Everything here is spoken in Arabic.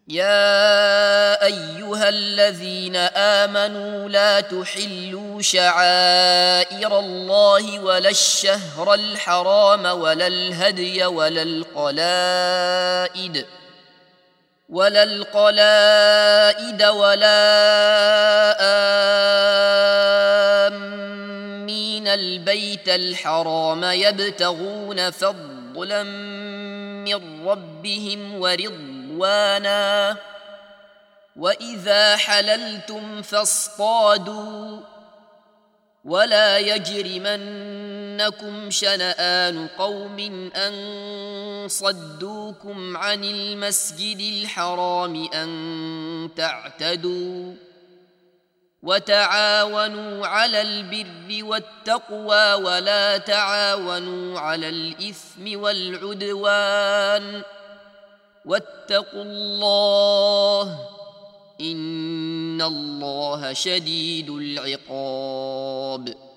يا أيها الذين آمنوا لا تحلوا شعائر الله ولا الشهر الحرام ولا الهدي ولا القلائد ولا آمين البيت الحرام يبتغون فضلا من ربهم ورضوانا وإذا حللتم فاصطادوا ولا يجرمنكم شنآن قوم أن صدوكم عن المسجد الحرام أن تعتدوا وتعاونوا على البر والتقوى ولا تعاونوا على الإثم والعدوان واتقوا الله إن الله شديد العقاب.